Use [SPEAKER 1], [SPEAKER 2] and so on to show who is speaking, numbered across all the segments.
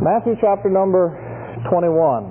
[SPEAKER 1] Matthew chapter number 21.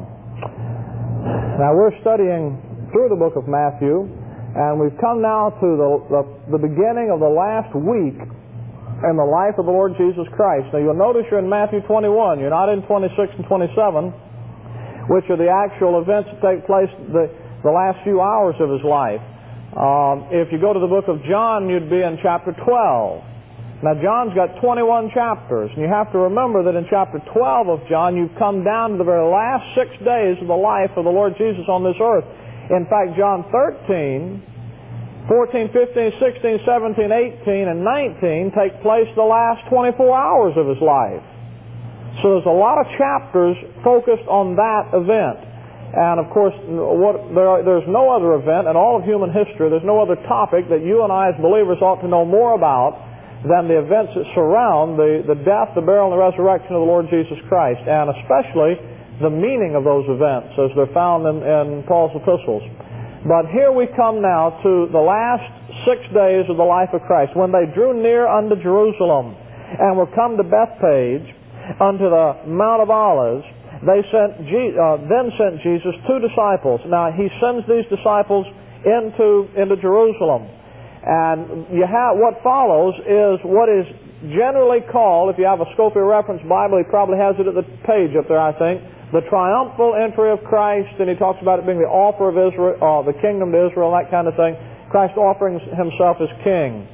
[SPEAKER 1] Now we're studying through the book of Matthew, and we've come now to the beginning of the last week in the life of the Lord Jesus Christ. Now you'll notice you're in Matthew 21. You're not in 26 and 27, which are the actual events that take place the last few hours of His life. If you go to the book of John, you'd be in chapter 12. Now, John's got 21 chapters, and you have to remember that in chapter 12 of John, you've come down to the very last 6 days of the life of the Lord Jesus on this earth. In fact, John 13, 14, 15, 16, 17, 18, and 19 take place the last 24 hours of His life. So there's a lot of chapters focused on that event. And, of course, there's no other event in all of human history, there's no other topic that you and I as believers ought to know more about than the events that surround the death, the burial, and the resurrection of the Lord Jesus Christ, and especially the meaning of those events as they're found in Paul's epistles. But here we come now to the last 6 days of the life of Christ, when they drew near unto Jerusalem and were come to Bethphage, unto the Mount of Olives. They then sent Jesus 2 disciples. Now He sends these disciples into Jerusalem. And what follows is what is generally called, if you have a Scofield Reference Bible, he probably has it at the page up there, I think, the triumphal entry of Christ, and he talks about it being the offer of Israel, the kingdom to Israel, that kind of thing. Christ offering Himself as king.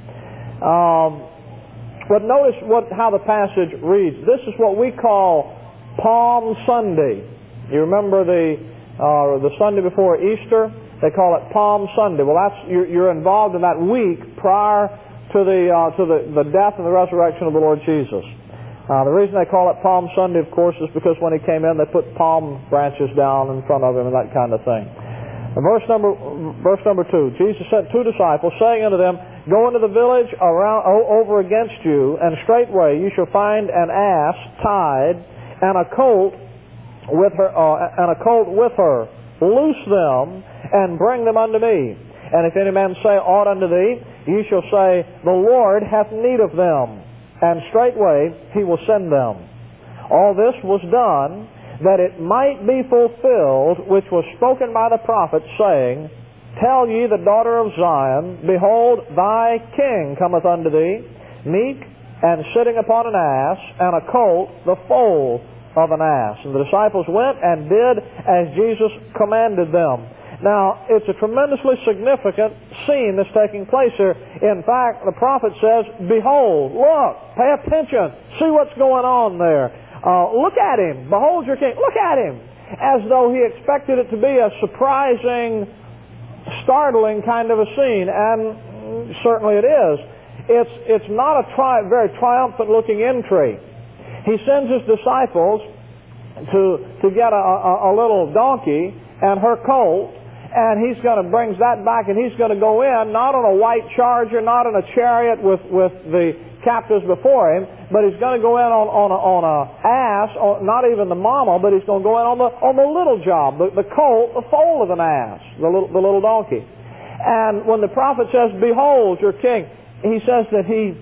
[SPEAKER 1] But notice how the passage reads. This is what we call Palm Sunday. You remember the Sunday before Easter? They call it Palm Sunday. Well, you're involved in that week prior to the death and the resurrection of the Lord Jesus. The reason they call it Palm Sunday, of course, is because when He came in, they put palm branches down in front of Him and that kind of thing. Verse number 2. Jesus sent 2 disciples, saying unto them, Go into the village over against you, and straightway you shall find an ass tied, and a colt with her. Loose them, and bring them unto me. And if any man say aught unto thee, ye shall say, The Lord hath need of them, and straightway He will send them. All this was done, that it might be fulfilled, which was spoken by the prophet, saying, Tell ye the daughter of Zion, Behold, thy king cometh unto thee, meek, and sitting upon an ass, and a colt, the foal of an ass. And the disciples went and did as Jesus commanded them. Now, it's a tremendously significant scene that's taking place here. In fact, the prophet says, Behold, look, pay attention, see what's going on there. Look at him, behold your king, look at him. As though he expected it to be a surprising, startling kind of a scene, and certainly it is. It's not a very triumphant looking entry. He sends His disciples to get a little donkey and her colt, and He's going to brings that back, and He's going to go in, not on a white charger, not in a chariot with the captives before Him, but He's going to go in on a ass, not even the mama, but He's going to go in on the little job, the colt, the foal of an ass, the little donkey. And when the prophet says, Behold your king, he says that He's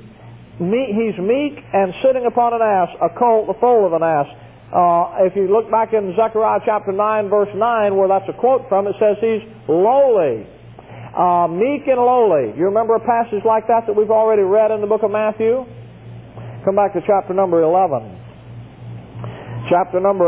[SPEAKER 1] meek and sitting upon an ass, a colt, the foal of an ass. If you look back in Zechariah chapter 9, verse 9, where that's a quote from, it says He's lowly. Meek and lowly. You remember a passage like that we've already read in the book of Matthew? Come back to chapter number 11. Chapter number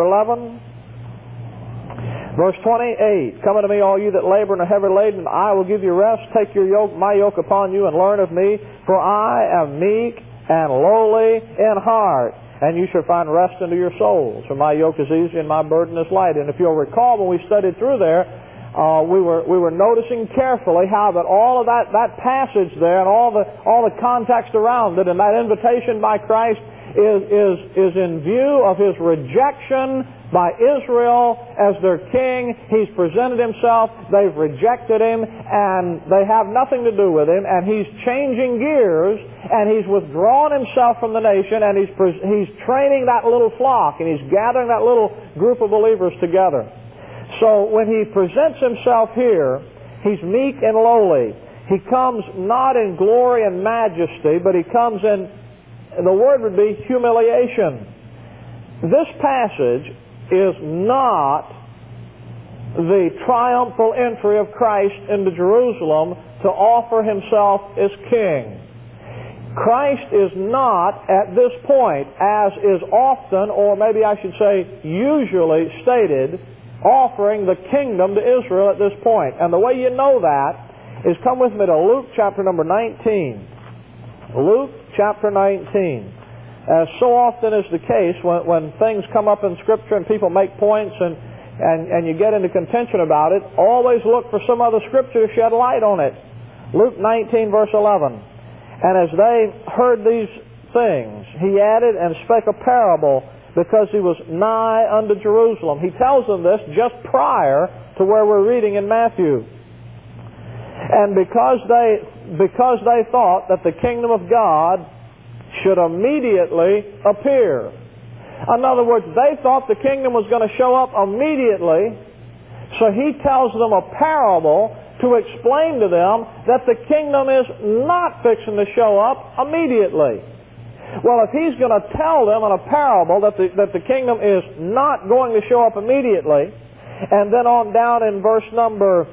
[SPEAKER 1] 11, verse 28. Come unto me, all you that labor and are heavy laden, I will give you rest. Take my yoke upon you, and learn of me, for I am meek and lowly in heart, and you shall find rest unto your souls. For my yoke is easy and my burden is light. And if you'll recall, when we studied through there, we were noticing carefully how that all of that passage there and all the context around it, and that invitation by Christ is in view of His rejection by Israel as their king. He's presented Himself, they've rejected Him, and they have nothing to do with Him, and He's changing gears, and He's withdrawn Himself from the nation, and He's training that little flock, and He's gathering that little group of believers together. So when He presents Himself here, He's meek and lowly. He comes not in glory and majesty, but He comes in, the word would be humiliation. this passage is not the triumphal entry of Christ into Jerusalem to offer himself as king. Christ is not at this point, as is often, or maybe I should say usually stated, offering the kingdom to Israel at this point. And the way you know that is, come with me to Luke chapter number 19. Luke chapter 19. As so often is the case when things come up in Scripture and people make points and you get into contention about it, always look for some other Scripture to shed light on it. Luke 19 verse 11. And as they heard these things, he added and spake a parable, because he was nigh unto Jerusalem. He tells them this just prior to where we're reading in Matthew. And because they thought that the kingdom of God should immediately appear. In other words, they thought the kingdom was going to show up immediately, so he tells them a parable to explain to them that the kingdom is not fixing to show up immediately. Well, if he's going to tell them in a parable that the kingdom is not going to show up immediately, and then on down in verse number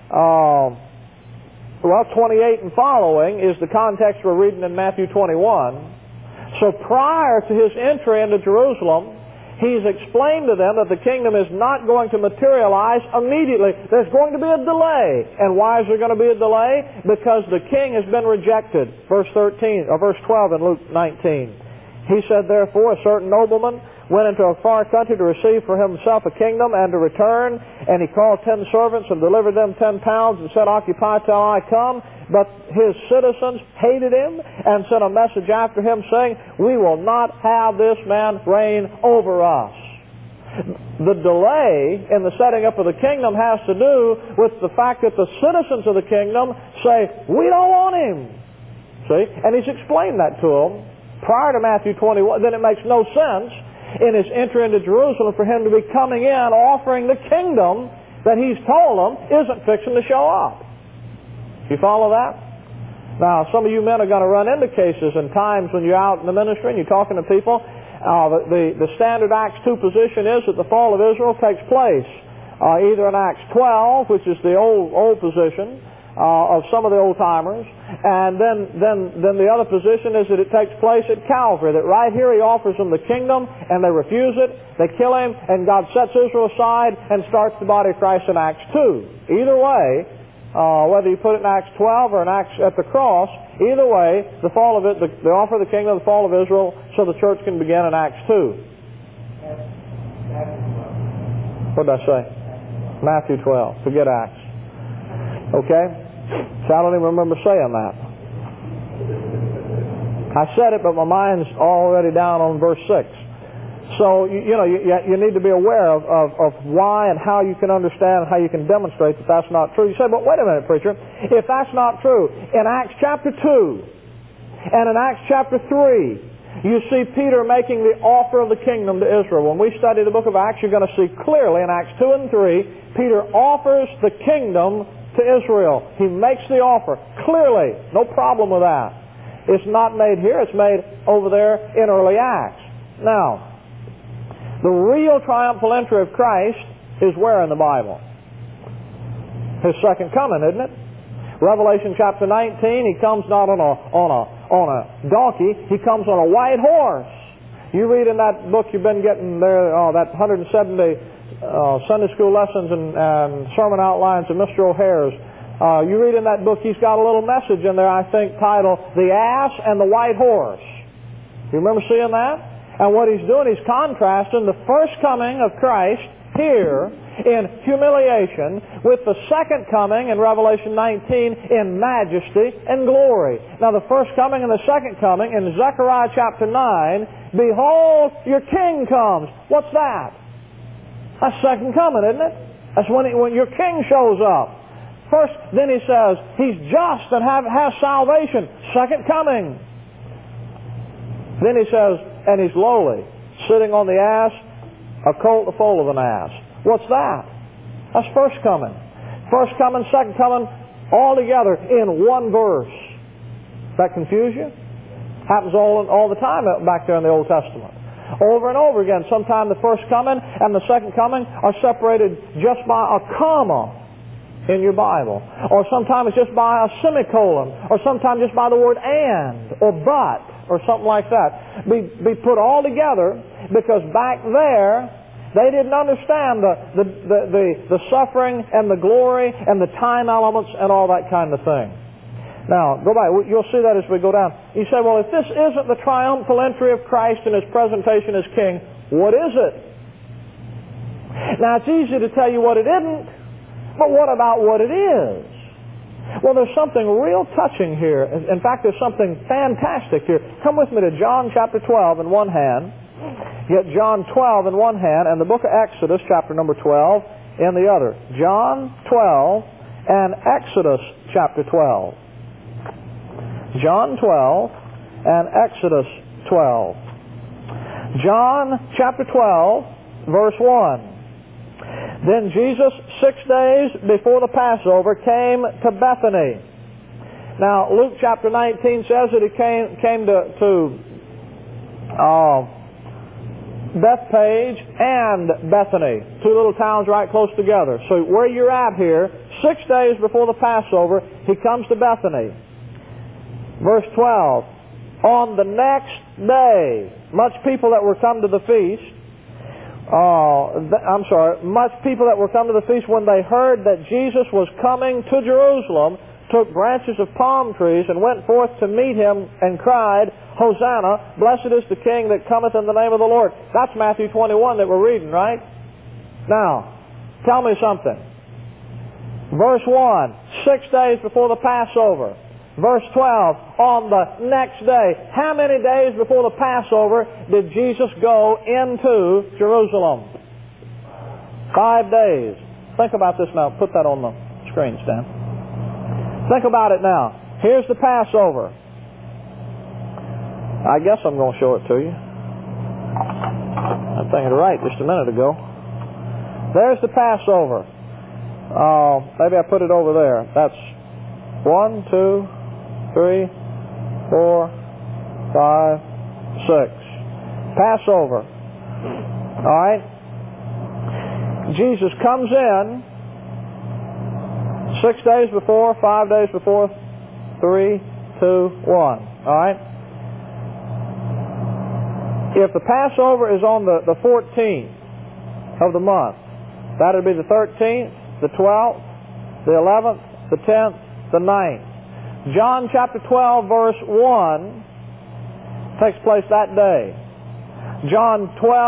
[SPEAKER 1] 28 and following is the context we're reading in Matthew 21. So prior to his entry into Jerusalem, he's explained to them that the kingdom is not going to materialize immediately. There's going to be a delay. And why is there going to be a delay? Because the king has been rejected. Verse 12 in Luke 19. He said, therefore, a certain nobleman went into a far country to receive for himself a kingdom and to return. And he called 10 servants and delivered them 10 pounds and said, occupy till I come. But his citizens hated him and sent a message after him saying, we will not have this man reign over us. The delay in the setting up of the kingdom has to do with the fact that the citizens of the kingdom say, we don't want him. See? And he's explained that to them prior to Matthew 21. Then it makes no sense in his entry into Jerusalem for him to be coming in offering the kingdom that he's told them isn't fixing to show up. You follow that? Now, some of you men are going to run into cases and times when you're out in the ministry and you're talking to people. The standard Acts 2 position is that the fall of Israel takes place either in Acts 12, which is the old position of some of the old-timers, and then the other position is that it takes place at Calvary, that right here he offers them the kingdom and they refuse it, they kill him, and God sets Israel aside and starts the body of Christ in Acts 2. Either way, whether you put it in Acts 12 or in Acts at the cross, either way, the fall of it, the offer of the kingdom, the fall of Israel, so the church can begin in Acts 2. What did I say? Matthew 12. Forget Acts. Okay? So I don't even remember saying that. I said it, but my mind's already down on verse 6. So, you need to be aware of why and how you can understand and how you can demonstrate that that's not true. You say, but wait a minute, preacher. If that's not true, in Acts chapter 2 and in Acts chapter 3, you see Peter making the offer of the kingdom to Israel. When we study the book of Acts, you're going to see clearly in Acts 2 and 3, Peter offers the kingdom to Israel. He makes the offer. Clearly, no problem with that. It's not made here. It's made over there in early Acts. Now, the real triumphal entry of Christ is where in the Bible? His second coming, isn't it? Revelation chapter 19, he comes not on a donkey, he comes on a white horse. You read in that book you've been getting there, that 170 Sunday school lessons and sermon outlines of Mr. O'Hare's. You read in that book, he's got a little message in there, I think, titled, The Ass and the White Horse. You remember seeing that? And what he's doing, he's contrasting the first coming of Christ here in humiliation with the second coming in Revelation 19 in majesty and glory. Now the first coming and the second coming in Zechariah chapter 9, behold, your king comes. What's that? That's second coming, isn't it? That's when your king shows up. First, then he says, he's just and has salvation. Second coming. Then he says, and he's lowly, sitting on the ass, a colt, the foal of an ass. What's that? That's first coming. First coming, second coming, all together in one verse. Does that confuse you? Happens all the time back there in the Old Testament. Over and over again. Sometimes the first coming and the second coming are separated just by a comma in your Bible. Or sometimes just by a semicolon. Or sometimes just by the word and or but or something like that. Be put all together because back there they didn't understand the suffering and the glory and the time elements and all that kind of thing. Now, go back. You'll see that as we go down. You say, well, if this isn't the triumphal entry of Christ and His presentation as King, what is it? Now, it's easy to tell you what it isn't, but what about what it is? Well, there's something real touching here. In fact, there's something fantastic here. Come with me to John chapter 12 in one hand. Get John 12 in one hand and the book of Exodus chapter number 12 in the other. John 12 and Exodus chapter 12. John 12 and Exodus 12. John chapter 12, verse 1. Then Jesus, 6 days before the Passover, came to Bethany. Now, Luke chapter 19 says that He came to Bethpage and Bethany, two little towns right close together. So where you're at here, 6 days before the Passover, He comes to Bethany. Verse 12, on the next day, much people that were come to the feast, much people that were come to the feast when they heard that Jesus was coming to Jerusalem, took branches of palm trees and went forth to meet Him and cried, Hosanna, blessed is the King that cometh in the name of the Lord. That's Matthew 21 that we're reading, right? Now, tell me something. Verse 1, 6 days before the Passover. Verse 12, on the next day. How many days before the Passover did Jesus go into Jerusalem? 5 days. Think about this now. Put that on the screen, Stan. Think about it now. Here's the Passover. I guess I'm going to show it to you. I'm thinking right just a minute ago. There's the Passover. Maybe I put it over there. That's 1, 2, 3, 4, 5, 6. Passover. All right? Jesus comes in 6 days before, 5 days before, 3, 2, 1. All right? If the Passover is on the 14th of the month, that would be the 13th, the 12th, the 11th, the 10th, the 9th. John chapter 12 verse 1 takes place that day. John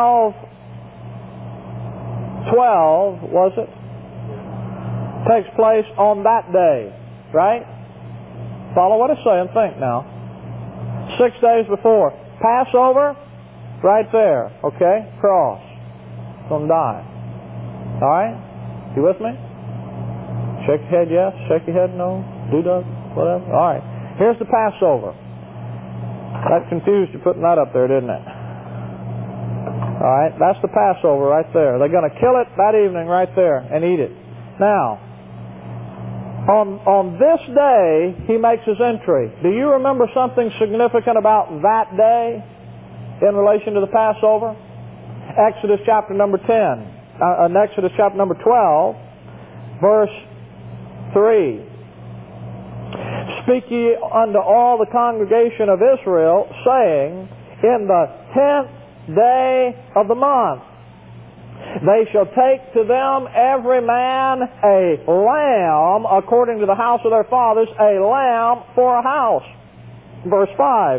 [SPEAKER 1] 12, was it? Takes place on that day, right? Follow what I say and think now. 6 days before. Passover, right there, okay? Cross. Gonna die. Alright? You with me? Shake your head yes, shake your head no, do-dug. Whatever. All right. Here's the Passover. That confused you putting that up there, didn't it? All right. That's the Passover right there. They're going to kill it that evening right there and eat it. Now, on this day, He makes His entry. Do you remember something significant about that day in relation to the Passover? Exodus chapter number 10. Exodus chapter number 12, verse 3. Speak ye unto all the congregation of Israel, saying, in the 10th day of the month, they shall take to them every man a lamb, according to the house of their fathers, a lamb for a house. Verse 5,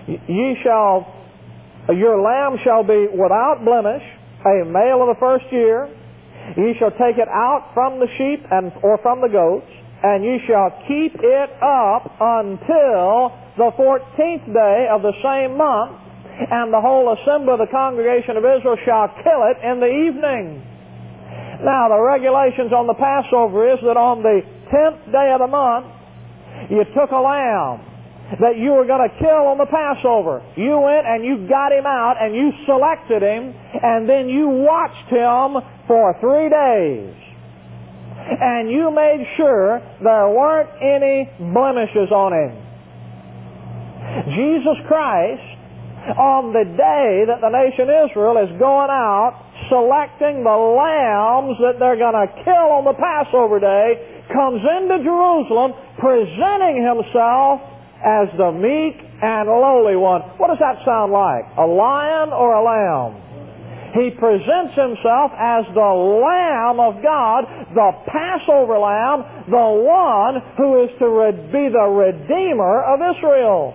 [SPEAKER 1] your lamb shall be without blemish, a male of the first year. Ye shall take it out from the sheep or from the goats, and ye shall keep it up until the 14th day of the same month, and the whole assembly of the congregation of Israel shall kill it in the evening. Now, the regulations on the Passover is that on the 10th day of the month, you took a lamb that you were going to kill on the Passover. You went and you got him out and you selected him, and then you watched him for 3 days. And you made sure there weren't any blemishes on him. Jesus Christ on the day that the nation Israel is going out, selecting the lambs that they're going to kill on the Passover day, comes into Jerusalem presenting himself as the meek and lowly one. What does that sound like? A lion or a lamb? He presents himself as the Lamb of God, the Passover Lamb, the one who is to be the Redeemer of Israel.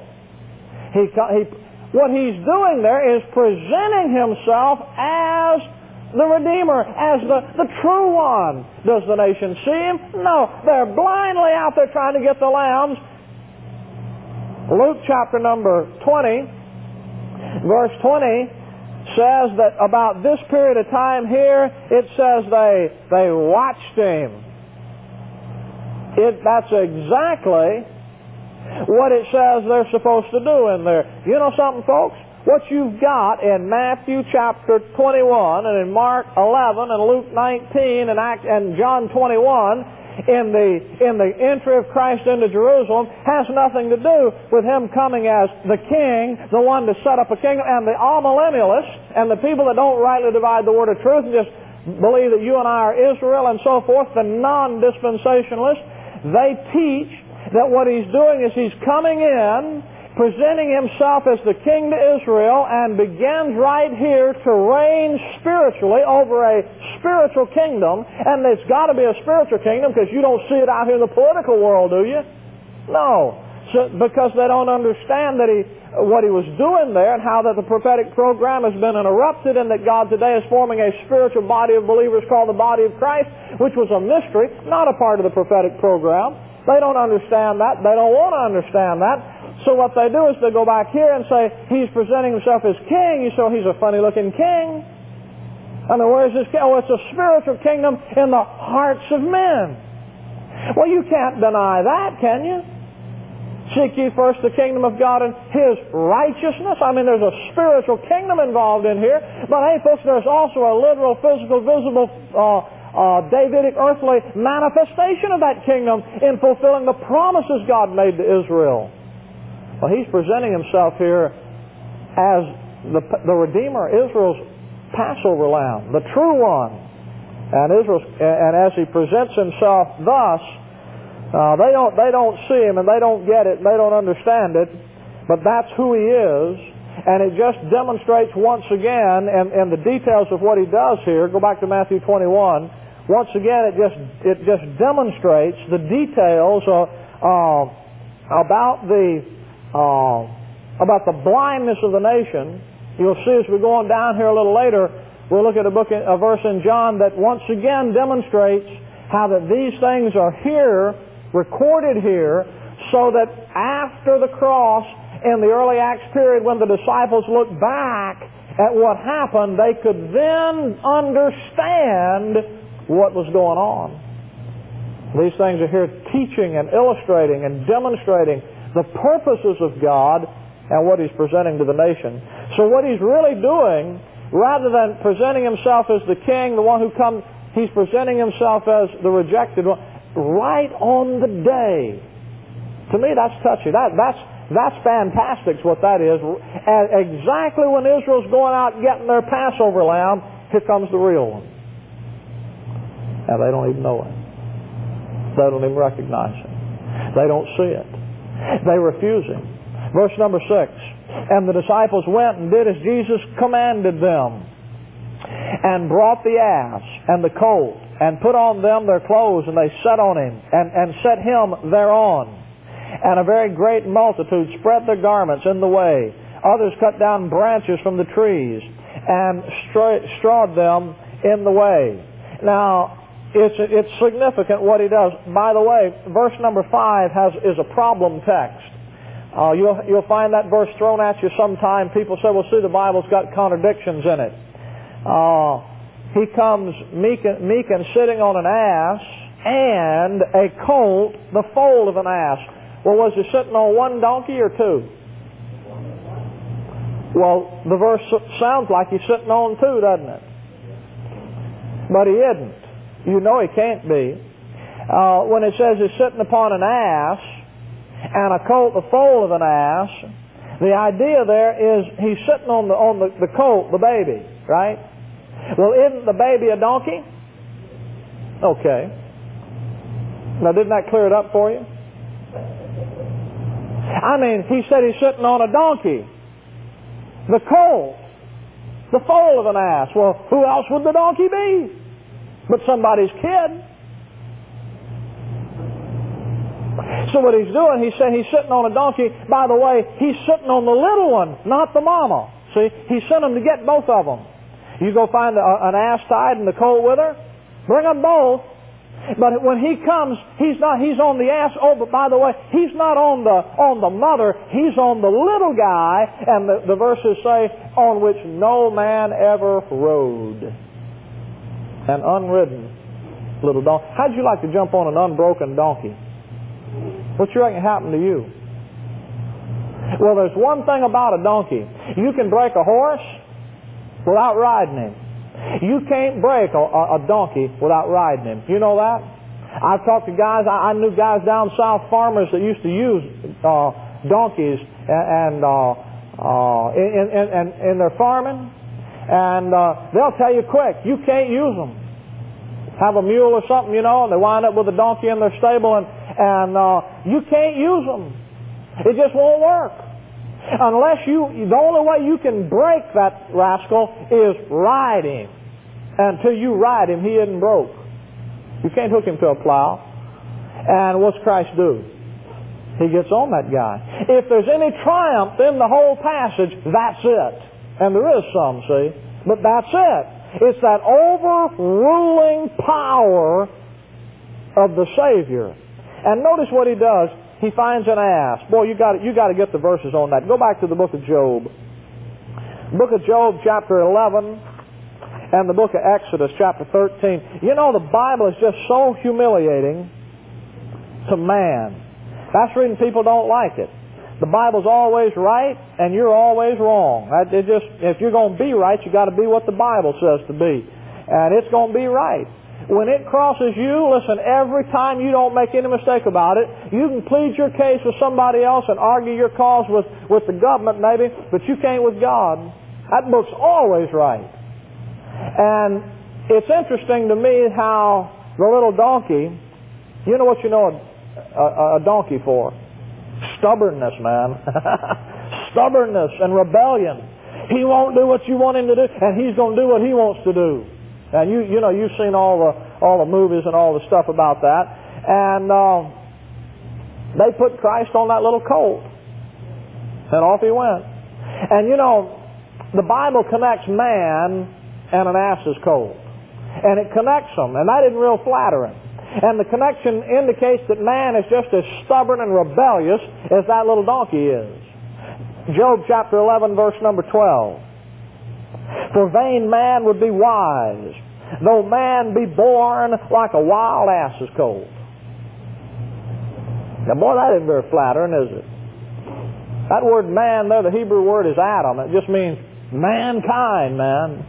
[SPEAKER 1] What he's doing there is presenting himself as the Redeemer, as the true one. Does the nation see him? No. They're blindly out there trying to get the lambs. Luke chapter number 20, verse 20, says that about this period of time here, it says they watched him. That's exactly what it says they're supposed to do in there. You know something, folks? What you've got in Matthew chapter 21 and in Mark 11 and Luke 19 and John 21 in the entry of Christ into Jerusalem has nothing to do with Him coming as the King, the one to set up a kingdom, and the amillennialists and the people that don't rightly divide the word of truth and just believe that you and I are Israel and so forth, the non-dispensationalists, they teach that what He's doing is He's coming in, presenting Himself as the King to Israel, and begins right here to reign spiritually over a spiritual kingdom. And it's got to be a spiritual kingdom because you don't see it out here in the political world, do you? No. Because they don't understand that what He was doing there and how that the prophetic program has been interrupted and that God today is forming a spiritual body of believers called the body of Christ, which was a mystery, not a part of the prophetic program. They don't understand that. They don't want to understand that. So what they do is they go back here and say, He's presenting Himself as King. So He's a funny-looking king. I mean, where's this king? Oh, it's a spiritual kingdom in the hearts of men. Well, you can't deny that, can you? Seek ye first the kingdom of God and His righteousness. I mean, there's a spiritual kingdom involved in here. But hey, folks, there's also a literal, physical, visible, Davidic, earthly manifestation of that kingdom in fulfilling the promises God made to Israel. Well, He's presenting Himself here as the Redeemer, Israel's Passover Lamb, the true one. And as He presents Himself thus, they don't see Him and they don't get it and they don't understand it, but that's who He is. And it just demonstrates once again, and the details of what He does here, go back to Matthew 21, once again it just demonstrates the details about the blindness of the nation. You'll see as we go on down here a little later, we'll look at a verse in John that once again demonstrates how that these things are here, recorded here, so that after the cross, in the early Acts period, when the disciples looked back at what happened, they could then understand what was going on. These things are here teaching and illustrating and demonstrating the purposes of God and what He's presenting to the nation. So what He's really doing, rather than presenting Himself as the King, the one who comes, He's presenting Himself as the rejected one, right on the day. To me, that's touchy. That's fantastic, what that is. And exactly when Israel's going out getting their Passover lamb, here comes the real one. And they don't even know it. They don't even recognize Him. They don't see it. They refuse Him. Verse number 6. And the disciples went and did as Jesus commanded them, and brought the ass and the colt, and put on them their clothes, and they sat on him, and set him thereon. And a very great multitude spread their garments in the way. Others cut down branches from the trees, and strawed them in the way. Now, it's significant what He does. By the way, verse number 5 is a problem text. You'll find that verse thrown at you sometime. People say, well, see, the Bible's got contradictions in it. He comes meek and sitting on an ass, and a colt, the foal of an ass. Well, was He sitting on one donkey or two? Well, the verse sounds like He's sitting on two, doesn't it? But He isn't. You know He can't be. When it says He's sitting upon an ass, and a colt, the foal of an ass, The idea there is he's sitting on the colt, the baby, right? Well, isn't the baby a donkey? Okay. Now, didn't that clear it up for you? I mean, he said he's sitting on a donkey. The colt. The foal of an ass. Well, who else would the donkey be but somebody's kid? So what he's doing, he's saying he's sitting on a donkey. By the way, he's sitting on the little one, not the mama. See, he sent them to get both of them. You go find an ass tied and the colt with her, bring them both. But when he comes, he's on the ass. Oh, but by the way, he's not on the mother. He's on the little guy. And the verses say, on which no man ever rode. An unridden little donkey. How'd you like to jump on an unbroken donkey? What you reckon happened to you? Well, there's one thing about a donkey. You can break a horse without riding him. You can't break a donkey without riding him. You know that? I've talked to guys, I knew guys down south, farmers that used to use donkeys and in their farming, and they'll tell you quick, you can't use them. Have a mule or something, you know, and they wind up with a donkey in their stable, and you can't use them. It just won't work. Unless the only way you can break that rascal is ride him. Until you ride him, he isn't broke. You can't hook him to a plow. And what's Christ do? He gets on that guy. If there's any triumph in the whole passage, that's it. And there is some, see? But that's it. It's that overruling power of the Savior. And notice what he does. He finds an ass. Boy, you got to get the verses on that. Go back to the book of Job. Book of Job, chapter 11, and the book of Exodus, chapter 13. You know, the Bible is just so humiliating to man. That's the reason people don't like it. The Bible's always right, and you're always wrong. If you're going to be right, you got to be what the Bible says to be. And it's going to be right. When it crosses you, listen, every time you don't make any mistake about it, you can plead your case with somebody else and argue your cause with the government maybe, but you can't with God. That book's always right. And it's interesting to me how the little donkey, you know what you know a donkey for? Stubbornness, man. Stubbornness and rebellion. He won't do what you want him to do, and he's going to do what he wants to do. And you know, you've seen all the movies and all the stuff about that. And they put Christ on that little colt. And off he went. And you know, the Bible connects man and an ass's colt. And it connects them. And that isn't real flattering. And the connection indicates that man is just as stubborn and rebellious as that little donkey is. Job chapter 11, verse number 12. For vain man would be wise, though man be born like a wild ass's colt. Now, boy, that isn't very flattering, is it? That word man there, the Hebrew word is Adam. It just means mankind, man.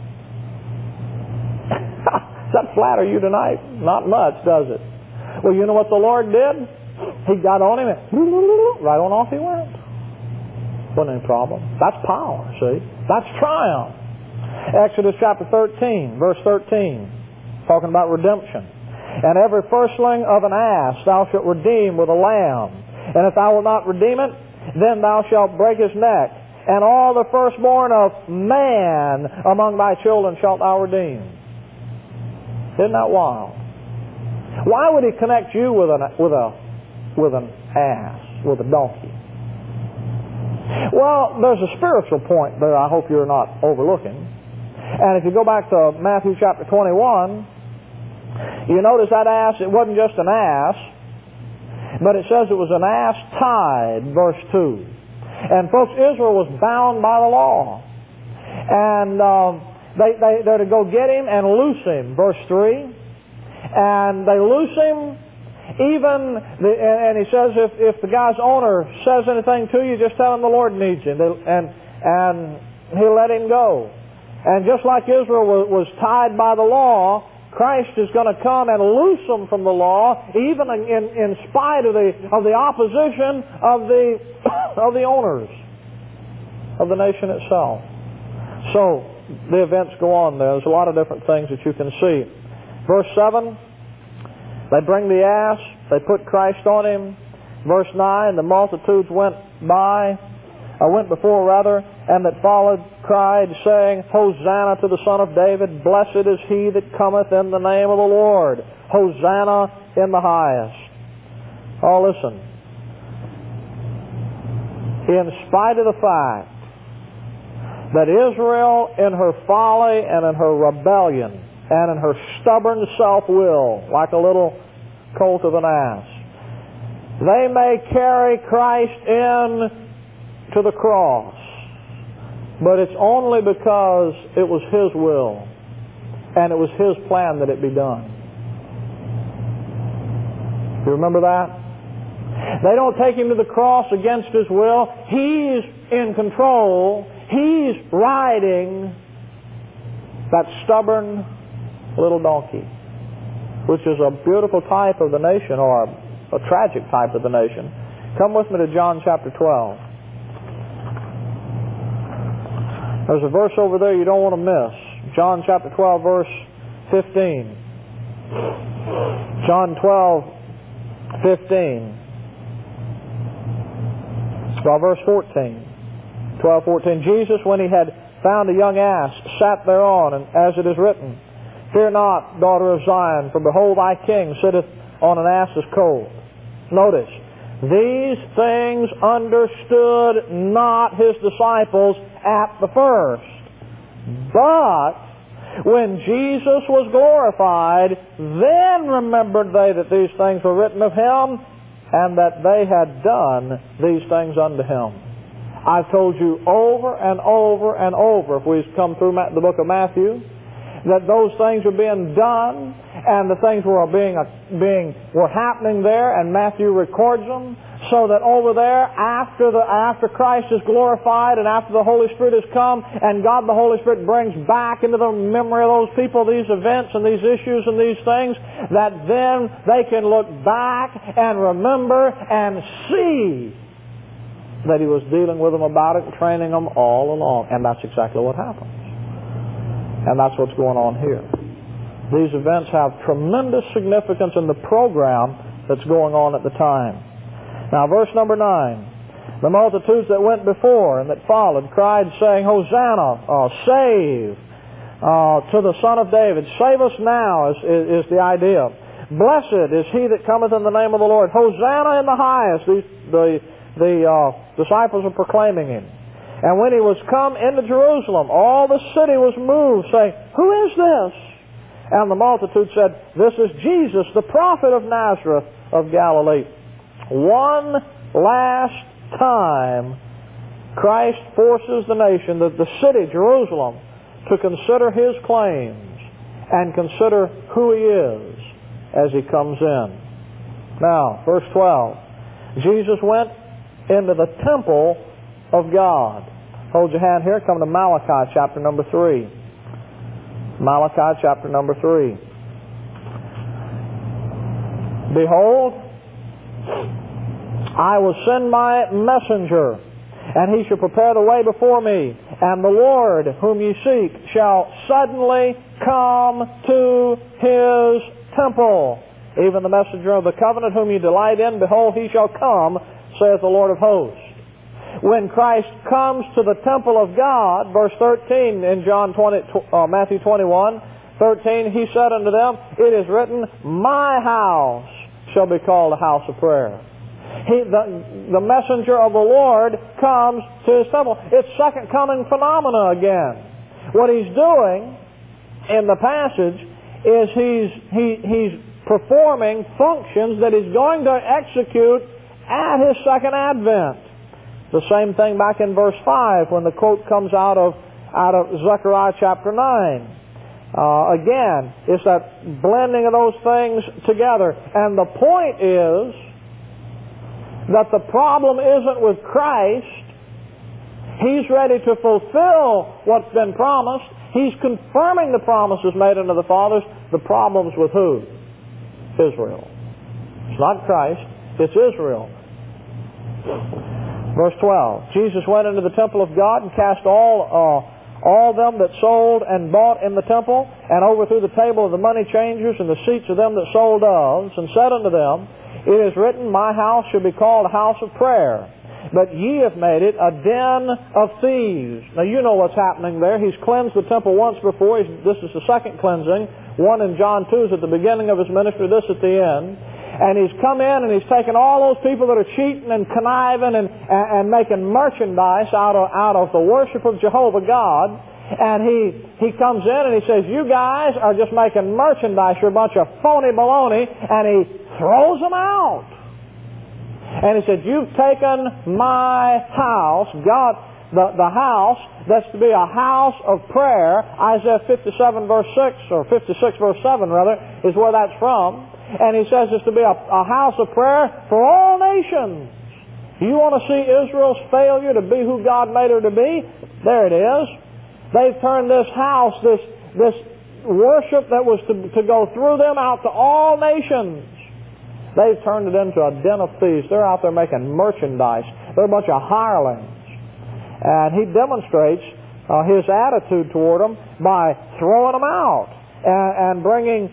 [SPEAKER 1] Does that flatter you tonight? Not much, does it? Well, you know what the Lord did? He got on him and right on off he went. Wasn't any problem. That's power, see? That's triumph. Exodus chapter 13, verse 13, talking about redemption. And every firstling of an ass thou shalt redeem with a lamb. And if thou wilt not redeem it, then thou shalt break his neck. And all the firstborn of man among thy children shalt thou redeem. Isn't that wild? Why would he connect you with an ass, with a donkey? Well, there's a spiritual point there I hope you're not overlooking. And if you go back to Matthew chapter 21, you notice that ass, it wasn't just an ass, but it says it was an ass tied, verse 2. And folks, Israel was bound by the law. And they're to go get him and loose him, verse 3. And they loose him, and he says if the guy's owner says anything to you, just tell him the Lord needs him, and he'll let him go. And just like Israel was tied by the law, Christ is going to come and loose them from the law, even in spite of the opposition of the owners. of the nation itself. So, the events go on there. There's a lot of different things that you can see. Verse 7, they bring the ass, they put Christ on him. Verse 9, the multitudes went before, and that followed cried, saying, Hosanna to the Son of David, blessed is he that cometh in the name of the Lord. Hosanna in the highest. Oh, listen. In spite of the fact that Israel, in her folly and in her rebellion and in her stubborn self-will, like a little colt of an ass, they may carry Christ in to the cross, but it's only because it was His will and it was His plan that it be done. You remember that? They don't take Him to the cross against His will. He's in control. He's riding that stubborn little donkey, which is a beautiful type of the nation, or a tragic type of the nation. Come with me to John chapter 12. There's a verse over there you don't want to miss. John chapter 12, verse 15. John 12, 15. Well, verse 14. 12:14. Jesus, when He had found a young ass, sat thereon, and as it is written, Fear not, daughter of Zion, for behold, thy king sitteth on an ass's colt. Notice, these things understood not His disciples at the first. But when Jesus was glorified, then remembered they that these things were written of Him, and that they had done these things unto Him. I've told you over and over and over, if we've come through the book of Matthew, that those things were being done, and the things were happening there, and Matthew records them, so that over there, after Christ is glorified and after the Holy Spirit has come, and God the Holy Spirit brings back into the memory of those people these events and these issues and these things, that then they can look back and remember and see that He was dealing with them about it and training them all along. And that's exactly what happens. And that's what's going on here. These events have tremendous significance in the program that's going on at the time. Now, verse number 9. The multitudes that went before and that followed cried, saying, Hosanna, save to the Son of David. Save us now is the idea. Blessed is he that cometh in the name of the Lord. Hosanna in the highest. The disciples are proclaiming Him. And when He was come into Jerusalem, all the city was moved, saying, Who is this? And the multitude said, This is Jesus, the prophet of Nazareth of Galilee. One last time, Christ forces the nation, the city, Jerusalem, to consider His claims and consider who He is as He comes in. Now, verse 12. Jesus went into the temple of God. Hold your hand here. Come to Malachi chapter number 3. Malachi chapter number 3. Behold, I will send my messenger, and he shall prepare the way before me. And the Lord whom ye seek shall suddenly come to His temple. Even the messenger of the covenant whom ye delight in, behold, he shall come, saith the Lord of hosts. When Christ comes to the temple of God, verse 13 in Matthew 21, 13, He said unto them, It is written, My house shall be called a house of prayer. The messenger of the Lord comes to His temple. It's second coming phenomena again. What He's doing in the passage is He's performing functions that He's going to execute at His second advent. The same thing back in verse 5 when the quote comes out of Zechariah chapter 9. Again, it's that blending of those things together. And the point is that the problem isn't with Christ. He's ready to fulfill what's been promised. He's confirming the promises made unto the fathers. The problem's with who? Israel. It's not Christ. It's Israel. Verse 12, Jesus went into the temple of God and cast all them that sold and bought in the temple, and overthrew the table of the money changers and the seats of them that sold doves, and said unto them, It is written, My house shall be called a house of prayer, but ye have made it a den of thieves. Now you know what's happening there. He's cleansed the temple once before. This is the second cleansing. One in John 2 is at the beginning of His ministry, this at the end. And He's come in and He's taken all those people that are cheating and conniving and making merchandise out of the worship of Jehovah God. And He comes in and He says, You guys are just making merchandise. You're a bunch of phony baloney. And He throws them out. And He said, You've taken my house, God, the house that's to be a house of prayer. Isaiah 57 verse 6, or 56 verse 7 rather, is where that's from. And He says it's to be a house of prayer for all nations. You want to see Israel's failure to be who God made her to be? There it is. They've turned this house, this worship that was to go through them out to all nations. They've turned it into a den of thieves. They're out there making merchandise. They're a bunch of hirelings. And He demonstrates His attitude toward them by throwing them out and bringing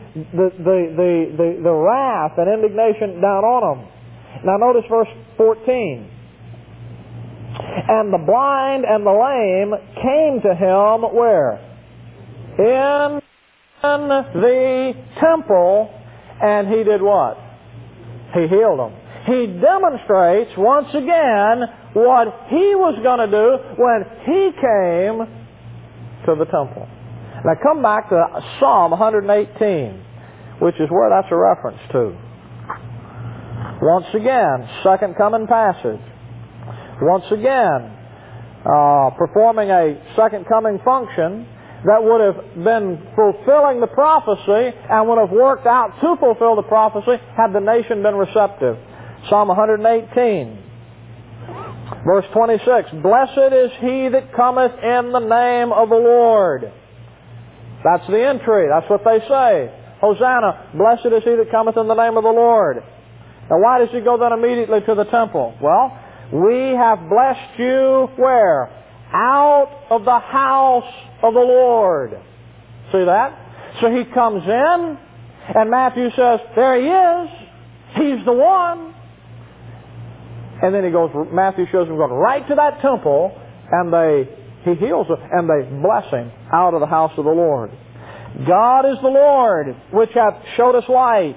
[SPEAKER 1] the wrath and indignation down on them. Now notice verse 14. And the blind and the lame came to Him where? In the temple, and He did what? He healed them. He demonstrates once again what He was going to do when He came to the temple. Now come back to Psalm 118, which is where that's a reference to. Once again, second coming passage. Once again, performing a second coming function that would have been fulfilling the prophecy and would have worked out to fulfill the prophecy had the nation been receptive. Psalm 118, verse 26, Blessed is he that cometh in the name of the Lord. That's the entry. That's what they say. Hosanna, blessed is he that cometh in the name of the Lord. Now why does he go then immediately to the temple? Well, we have blessed you where? Out of the house of the Lord. See that? So He comes in, and Matthew says, there He is. He's the one. And then Matthew shows him going right to that temple, and He heals them, and they bless him out of the house of the Lord. God is the Lord, which hath showed us light.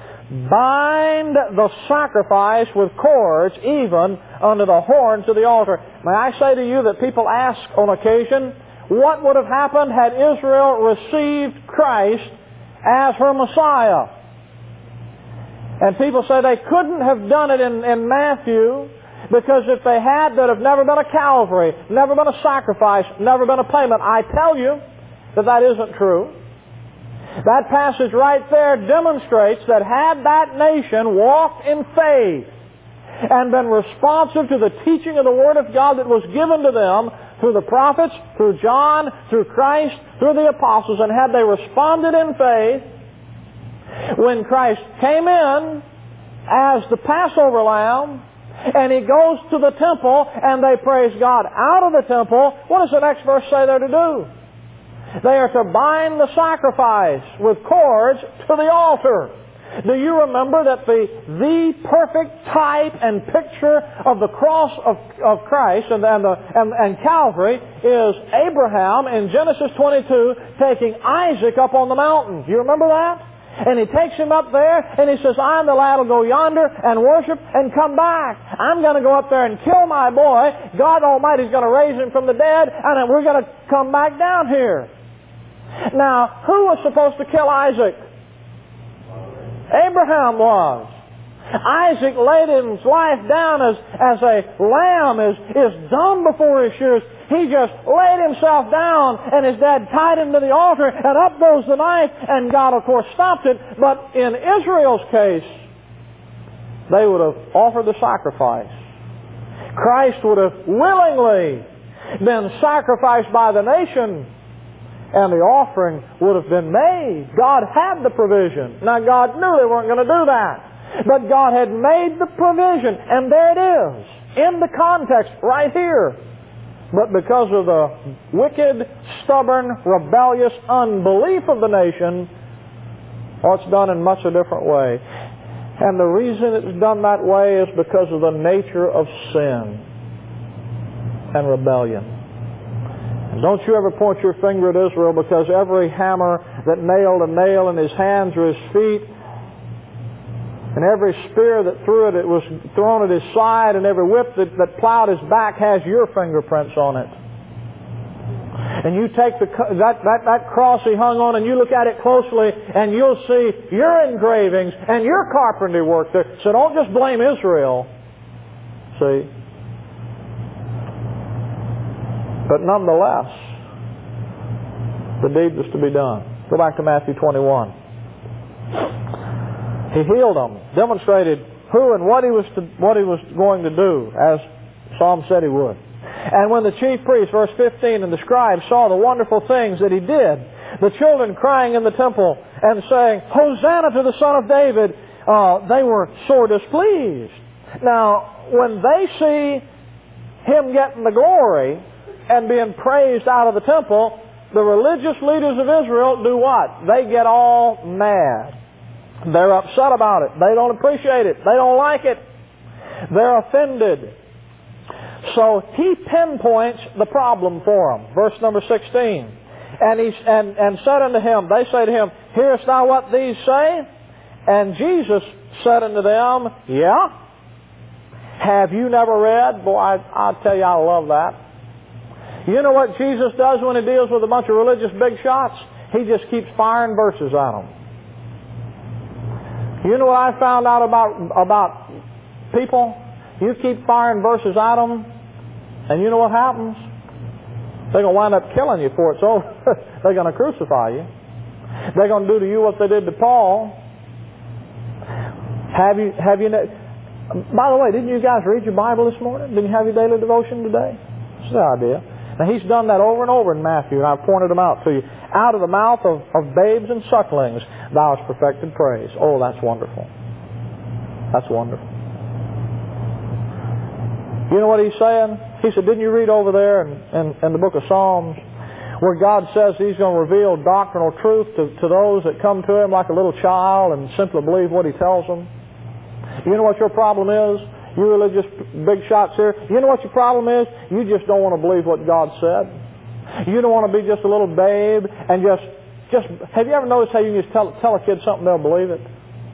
[SPEAKER 1] Bind the sacrifice with cords, even unto the horns of the altar. May I say to you that people ask on occasion, what would have happened had Israel received Christ as her Messiah? And people say they couldn't have done it in Matthew, because if they had, there'd have never been a Calvary, never been a sacrifice, never been a payment. I tell you that isn't true. That passage right there demonstrates that had that nation walked in faith and been responsive to the teaching of the Word of God that was given to them through the prophets, through John, through Christ, through the apostles, and had they responded in faith, when Christ came in as the Passover lamb, and He goes to the temple, and they praise God out of the temple, what does the next verse say they're to do? They are to bind the sacrifice with cords to the altar. Do you remember that the perfect type and picture of the cross of Christ and Calvary is Abraham in Genesis 22 taking Isaac up on the mountain? Do you remember that? And he takes him up there, and he says, I and the lad will go yonder and worship and come back. I'm going to go up there and kill my boy. God Almighty's going to raise him from the dead, and then we're going to come back down here. Now, who was supposed to kill Isaac? Abraham was. Isaac laid his life down as a lamb is dumb before his shears. He just laid himself down, and his dad tied him to the altar, and up goes the knife, and God, of course, stopped it. But in Israel's case, they would have offered the sacrifice. Christ would have willingly been sacrificed by the nation, and the offering would have been made. God had the provision. Now, God knew they weren't going to do that. But God had made the provision, and there it is. in the context right here. But because of the wicked, stubborn, rebellious unbelief of the nation, it's done in much a different way. And the reason it's done that way is because of the nature of sin and rebellion. And don't you ever point your finger at Israel, because every hammer that nailed a nail in his hands or his feet, and every spear that threw it, it was thrown at his side, and every whip that plowed his back has your fingerprints on it. And you take that cross he hung on and you look at it closely and you'll see your engravings and your carpentry work there. So don't just blame Israel. See? But nonetheless, the deed was to be done. Go back to Matthew 21. He healed them, demonstrated who and what he was going to do, as Psalm said he would. And when the chief priests, verse 15, and the scribes saw the wonderful things that he did, the children crying in the temple and saying, Hosanna to the Son of David, they were sore displeased. Now, when they see him getting the glory and being praised out of the temple, the religious leaders of Israel do what? They get all mad. They're upset about it. They don't appreciate it. They don't like it. They're offended. So he pinpoints the problem for them. Verse number 16. And said unto him, they say to him, Hearest thou what these say? And Jesus said unto them, Yeah. Have you never read? Boy, I'll tell you, I love that. You know what Jesus does when he deals with a bunch of religious big shots? He just keeps firing verses at them. You know what I found out about people? You keep firing verses at them, and you know what happens? They're going to wind up killing you for it. So they're going to crucify you. They're going to do to you what they did to Paul. By the way, didn't you guys read your Bible this morning? Didn't you have your daily devotion today? That's the idea. Now, he's done that over and over in Matthew, and I've pointed them out to you. Out of the mouth of babes and sucklings, thou hast perfected praise. Oh, that's wonderful. That's wonderful. You know what he's saying? He said, didn't you read over there in the book of Psalms where God says he's going to reveal doctrinal truth to those that come to him like a little child and simply believe what he tells them? You know what your problem is? You religious big shots here. You know what your problem is? You just don't want to believe what God said. You don't want to be just a little babe and just have you ever noticed how you can just tell a kid something, they'll believe it?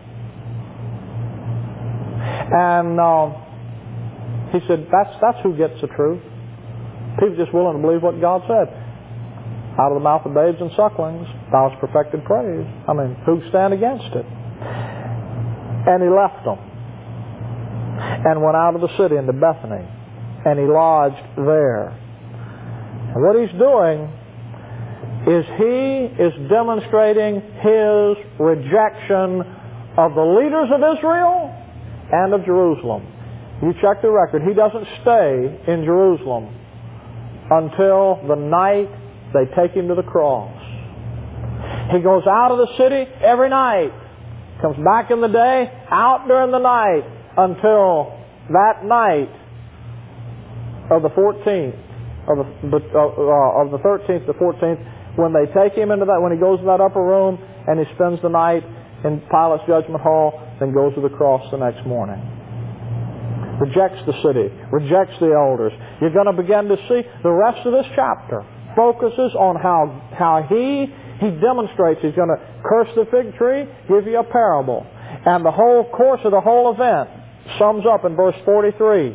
[SPEAKER 1] And he said, that's who gets the truth. People just willing to believe what God said. Out of the mouth of babes and sucklings, thou hast perfected praise. I mean, who stand against it? And he left them and went out of the city into Bethany, and he lodged there. And what he's doing is he is demonstrating his rejection of the leaders of Israel and of Jerusalem. You check the record. He doesn't stay in Jerusalem until the night they take him to the cross. He goes out of the city every night, comes back in the day, out during the night, until that night of the 14th, of the 13th to 14th, when they take him into that, when he goes to that upper room and he spends the night in Pilate's judgment hall, then goes to the cross the next morning. Rejects the city, rejects the elders. You're going to begin to see the rest of this chapter focuses on how he demonstrates. He's going to curse the fig tree, give you a parable. And the whole course of the whole event sums up in verse 43.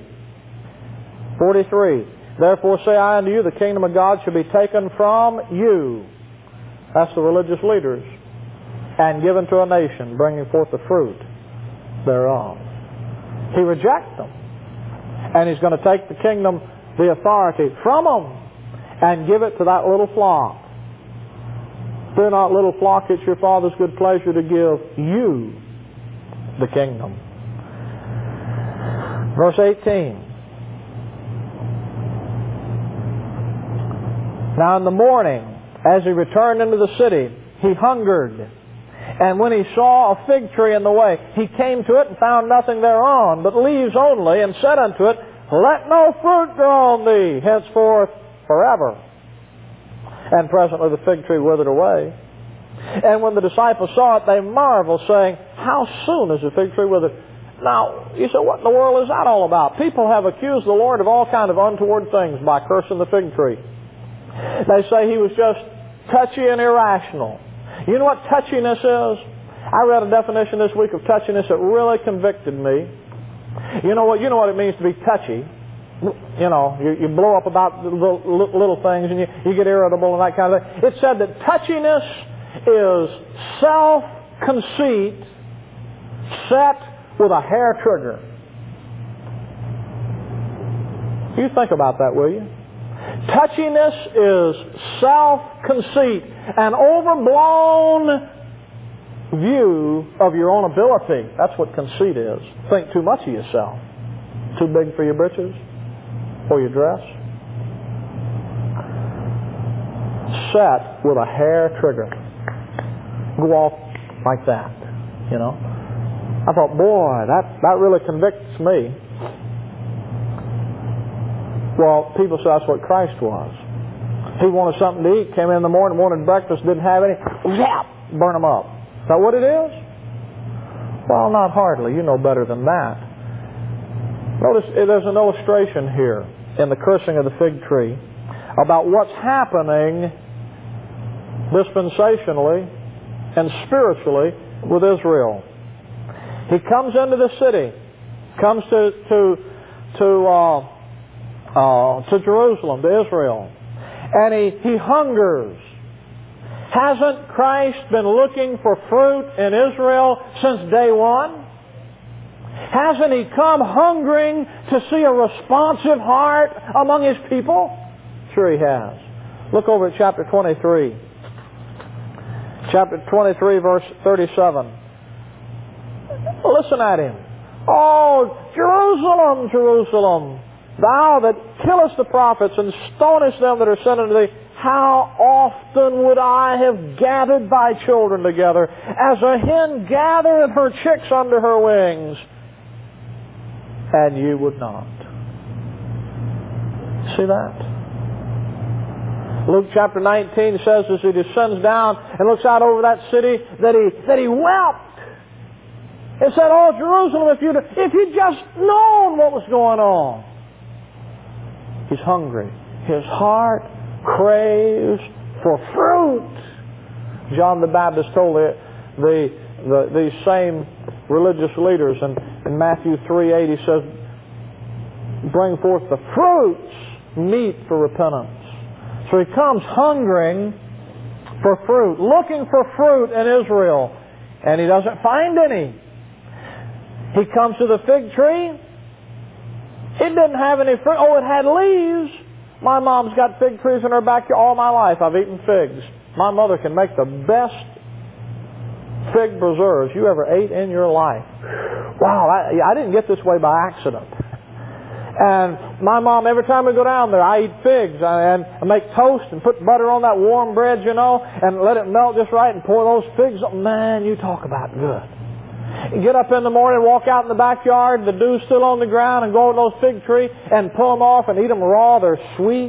[SPEAKER 1] 43. Therefore say I unto you, the kingdom of God shall be taken from you. That's the religious leaders. And given to a nation, bringing forth the fruit thereof. He rejects them. And he's going to take the kingdom, the authority from them, and give it to that little flock. Fear not, little flock, it's your Father's good pleasure to give you the kingdom. Verse 18. Now in the morning, as he returned into the city, he hungered. And when he saw a fig tree in the way, he came to it and found nothing thereon, but leaves only, and said unto it, let no fruit grow on thee henceforth forever. And presently the fig tree withered away. And when the disciples saw it, they marveled, saying, how soon is the fig tree withered? Now, you say, what in the world is that all about? People have accused the Lord of all kinds of untoward things by cursing the fig tree. They say He was just touchy and irrational. You know what touchiness is? I read a definition this week of touchiness that really convicted me. You know what it means to be touchy. You know, you blow up about little things and you get irritable and that kind of thing. It said that touchiness is self-conceit set with a hair trigger. You think about that, will you? Touchiness is self-conceit, an overblown view of your own ability. That's what conceit is. Think too much of yourself. Too big for your britches or your dress. Set with a hair trigger. Go off like that, you know. I thought, boy, that really convicts me. Well, people say that's what Christ was. He wanted something to eat, came in the morning, wanted breakfast, didn't have any, zap, burn them up. Is that what it is? Well, not hardly. You know better than that. Notice there's an illustration here in the cursing of the fig tree about what's happening dispensationally and spiritually with Israel. He comes into the city, comes to Jerusalem, to Israel, and he hungers. Hasn't Christ been looking for fruit in Israel since day one? Hasn't He come hungering to see a responsive heart among His people? Sure He has. Look over at chapter 23. Chapter 23, verse 37. Listen at Him. Oh, Jerusalem, Jerusalem, thou that killest the prophets and stonest them that are sent unto thee, how often would I have gathered thy children together, as a hen gathereth her chicks under her wings, and you would not. See that? Luke chapter 19 says as He descends down and looks out over that city that He wept. It said, oh, Jerusalem, if you'd just known what was going on. He's hungry. His heart craves for fruit. John the Baptist told these same religious leaders in Matthew 3:8, he says, bring forth the fruits meet for repentance. So He comes hungering for fruit, looking for fruit in Israel, and He doesn't find any. He comes to the fig tree. It didn't have any fruit. Oh, it had leaves. My mom's got fig trees in her backyard all my life. I've eaten figs. My mother can make the best fig preserves you ever ate in your life. Wow, I didn't get this way by accident. And my mom, every time we go down there, I eat figs and I make toast and put butter on that warm bread, you know, and let it melt just right and pour those figs on. Man, you talk about good. You get up in the morning, walk out in the backyard, the dew's still on the ground, and go to those fig trees and pull them off and eat them raw. They're sweet.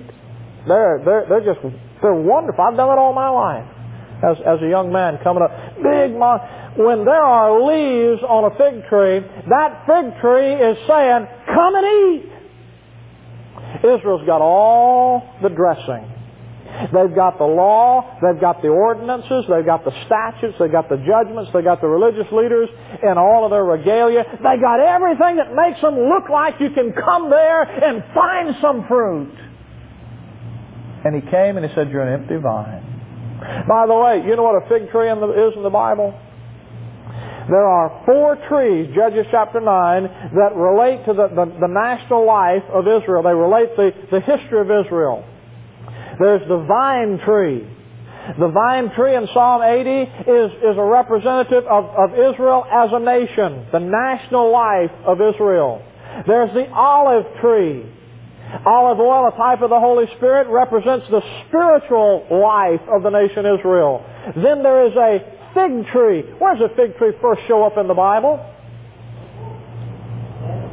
[SPEAKER 1] They're wonderful. I've done it all my life as a young man coming up. When there are leaves on a fig tree, that fig tree is saying, come and eat. Israel's got all the dressing. They've got the law, they've got the ordinances, they've got the statutes, they've got the judgments, they've got the religious leaders and all of their regalia. They got everything that makes them look like you can come there and find some fruit. And He came and He said, you're an empty vine. By the way, you know what a fig tree is in the Bible? There are 4 trees, Judges chapter 9, that relate to the national life of Israel. They relate the history of Israel. There's the vine tree. The vine tree in Psalm 80 is a representative of Israel as a nation, the national life of Israel. There's the olive tree. Olive oil, a type of the Holy Spirit, represents the spiritual life of the nation Israel. Then there is a fig tree. Where does a fig tree first show up in the Bible?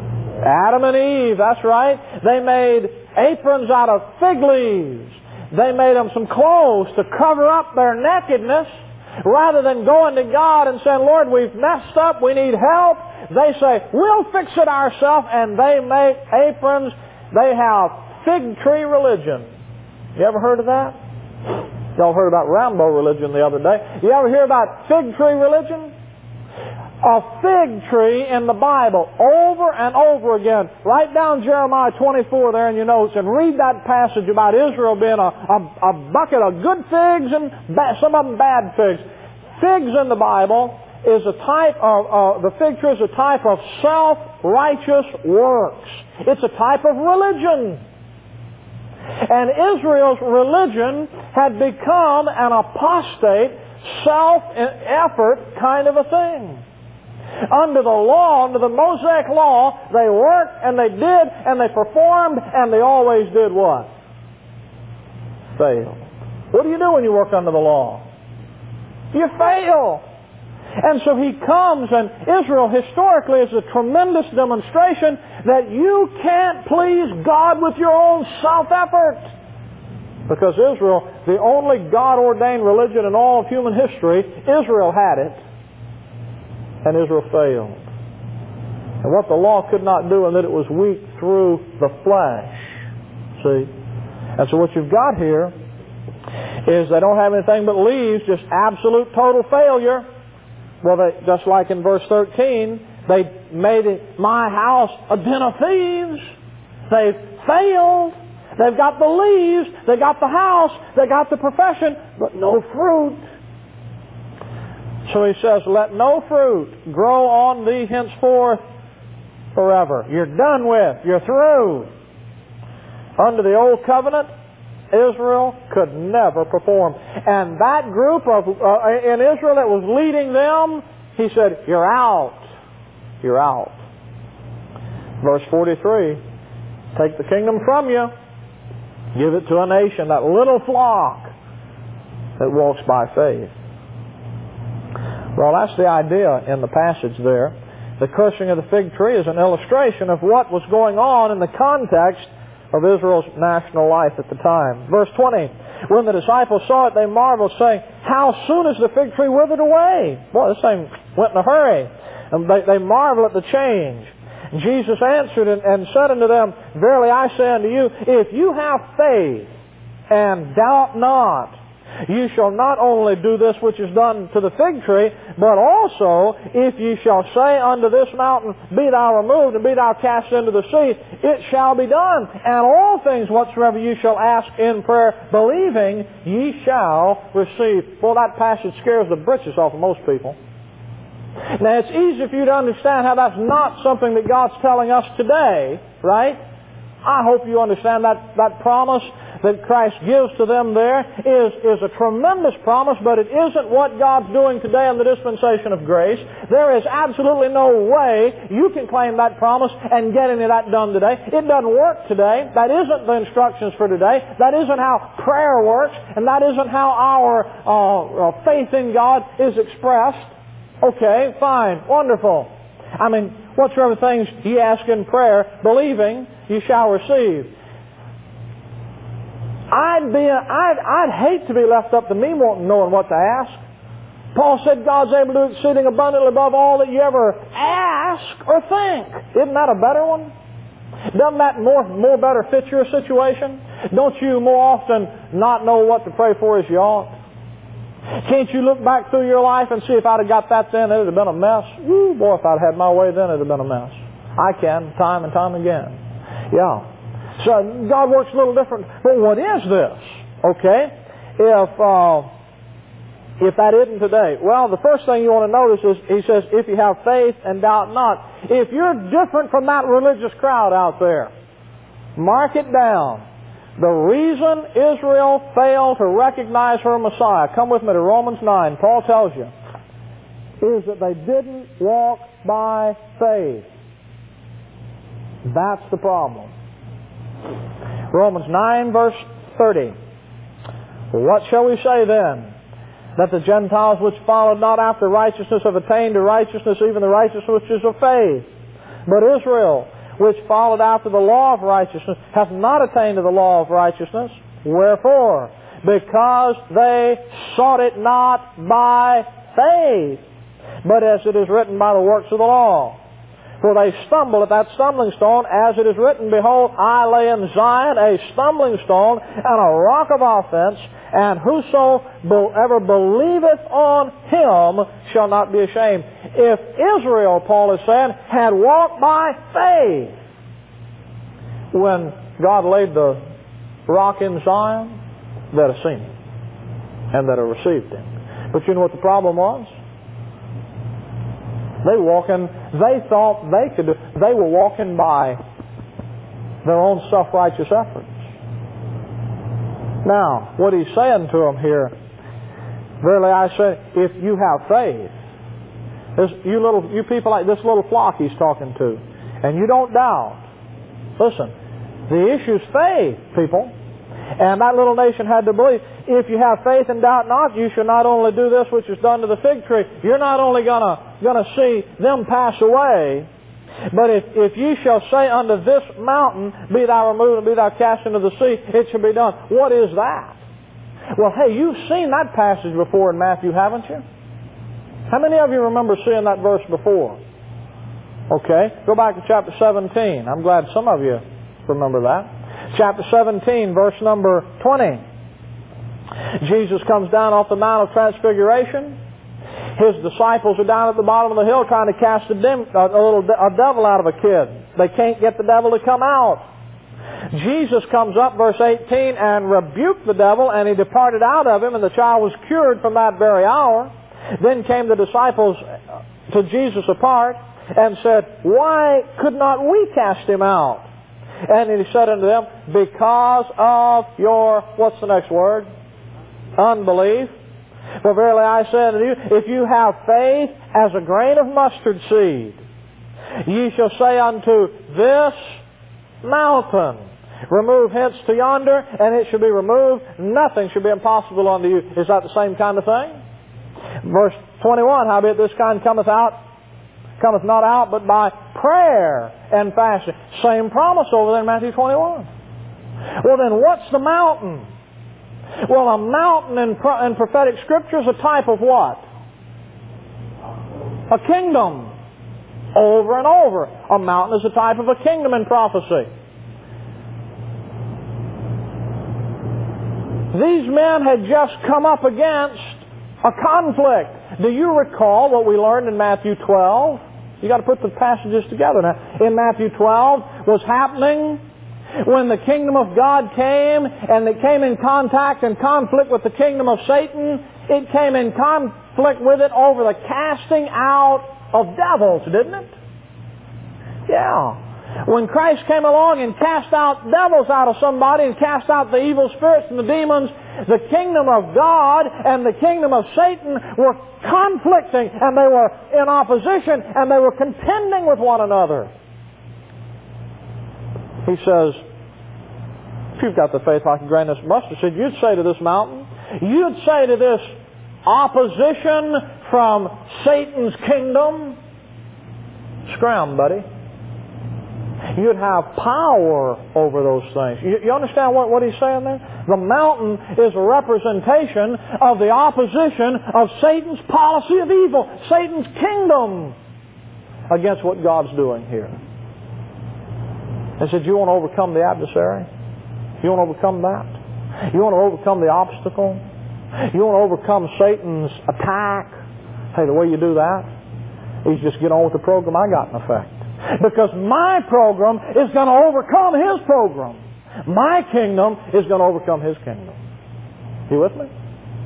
[SPEAKER 1] Adam and Eve, that's right. They made aprons out of fig leaves. They made them some clothes to cover up their nakedness. Rather than going to God and saying, Lord, we've messed up, we need help, they say, we'll fix it ourselves, and they make aprons. They have fig tree religion. You ever heard of that? Y'all heard about Rambo religion the other day. You ever hear about fig tree religion? A fig tree in the Bible, over and over again. Write down Jeremiah 24 there in your notes and read that passage about Israel being a bucket of good figs and some of them bad figs. Figs in the Bible is a type of, the fig tree is a type of self-righteous works. It's a type of religion. And Israel's religion had become an apostate, self-effort kind of a thing. Under the law, under the Mosaic law, they worked and they did and they performed and they always did what? Fail. What do you do when you work under the law? You fail. And so he comes, and Israel historically is a tremendous demonstration that you can't please God with your own self-effort. Because Israel, the only God-ordained religion in all of human history, Israel had it. And Israel failed. And what the law could not do, and that it was weak through the flesh. See? And so what you've got here is they don't have anything but leaves, just absolute total failure. Well, they, just like in verse 13, they made my house a den of thieves. They've failed. They've got the leaves, they got the house, they got the profession, but no fruit. So he says, let no fruit grow on thee henceforth forever. You're done with. You're through. Under the old covenant, Israel could never perform. And that group of in Israel that was leading them, he said, you're out. You're out. Verse 43, take the kingdom from you. Give it to a nation, that little flock that walks by faith. Well, that's the idea in the passage there. The cursing of the fig tree is an illustration of what was going on in the context of Israel's national life at the time. Verse 20, when the disciples saw it, they marveled, saying, how soon is the fig tree withered away? Boy, this thing went in a hurry. And they marvel at the change. Jesus answered and said unto them, verily I say unto you, if you have faith and doubt not, you shall not only do this which is done to the fig tree, but also if you shall say unto this mountain, be thou removed and be thou cast into the sea, it shall be done. And all things whatsoever you shall ask in prayer, believing, ye shall receive. Well, that passage scares the britches off of most people. Now, it's easy for you to understand how that's not something that God's telling us today, right? I hope you understand that promise that Christ gives to them there is a tremendous promise, but it isn't what God's doing today in the dispensation of grace. There is absolutely no way you can claim that promise and get any of that done today. It doesn't work today. That isn't the instructions for today. That isn't how prayer works, and that isn't how our faith in God is expressed. Okay, fine, wonderful. I mean, whatsoever things ye ask in prayer, believing, you shall receive. I'd hate to be left up to me knowing what to ask. Paul said God's able to do exceeding abundantly above all that you ever ask or think. Isn't that a better one? Doesn't that more better fit your situation? Don't you more often not know what to pray for as you ought? Can't you look back through your life and see if I'd have got that then, it would have been a mess? Woo, boy, if I'd had my way then, it would have been a mess. I can, time and time again. Yeah. So God works a little different. But what is this? Okay? If that isn't today. Well, the first thing you want to notice is, he says, if you have faith and doubt not. If you're different from that religious crowd out there, mark it down. The reason Israel failed to recognize her Messiah, come with me to Romans 9, Paul tells you, is that they didn't walk by faith. That's the problem. Romans 9, verse 30. What shall we say then? That the Gentiles which followed not after righteousness have attained to righteousness, even the righteousness which is of faith. But Israel, which followed after the law of righteousness hath not attained to the law of righteousness. Wherefore? Because they sought it not by faith, but as it is written, by the works of the law. For they stumble at that stumbling stone, as it is written, Behold, I lay in Zion a stumbling stone and a rock of offense, and whoso ever believeth on Him shall not be ashamed. If Israel, Paul is saying, had walked by faith when God laid the rock in Zion, they'd have seen Him and they'd have received Him. But you know what the problem was? They thought they were walking by their own self-righteous efforts. Now, what he's saying to them here, verily I say, if you have faith, you people like this little flock he's talking to, and you don't doubt. Listen, the issue's faith, people. And that little nation had to believe. If you have faith and doubt not, you shall not only do this which is done to the fig tree. You're not only gonna see them pass away, but if ye shall say unto this mountain, Be thou removed and be thou cast into the sea, it shall be done. What is that? Well, hey, you've seen that passage before in Matthew, haven't you? How many of you remember seeing that verse before? Okay, go back to chapter 17. I'm glad some of you remember that. Chapter 17, verse number 20. Jesus comes down off the Mount of Transfiguration. His disciples are down at the bottom of the hill trying to cast a devil out of a kid. They can't get the devil to come out. Jesus comes up, verse 18, and rebuked the devil, and he departed out of him, and the child was cured from that very hour. Then came the disciples to Jesus apart and said, Why could not we cast him out? And he said unto them, Because of your, what's the next word? Unbelief. For verily I say unto you, if you have faith as a grain of mustard seed, ye shall say unto this mountain, Remove hence to yonder, and it shall be removed. Nothing shall be impossible unto you. Is that the same kind of thing? Verse 21, Howbeit this kind cometh not out but by prayer and fasting. Same promise over there in Matthew 21. Well then, what's the mountain? Well, a mountain in prophetic scripture is a type of what? A kingdom. Over and over. A mountain is a type of a kingdom in prophecy. These men had just come up against a conflict. Do you recall what we learned in Matthew 12? You got to put the passages together now. In Matthew 12 was happening when the kingdom of God came, and it came in contact and conflict with the kingdom of Satan. It came in conflict with it over the casting out of devils, didn't it? Yeah. When Christ came along and cast out devils out of somebody and cast out the evil spirits and the demons, the kingdom of God and the kingdom of Satan were conflicting, and they were in opposition, and they were contending with one another. He says, if you've got the faith like a grain of mustard seed, you'd say to this mountain, you'd say to this opposition from Satan's kingdom, scram, buddy. You'd have power over those things. You understand what he's saying there? The mountain is a representation of the opposition of Satan's policy of evil, Satan's kingdom, against what God's doing here. He said, you want to overcome the adversary? You want to overcome that? You want to overcome the obstacle? You want to overcome Satan's attack? Hey, the way you do that is just get on with the program I got in effect. Because my program is going to overcome his program. My kingdom is going to overcome his kingdom. You with me?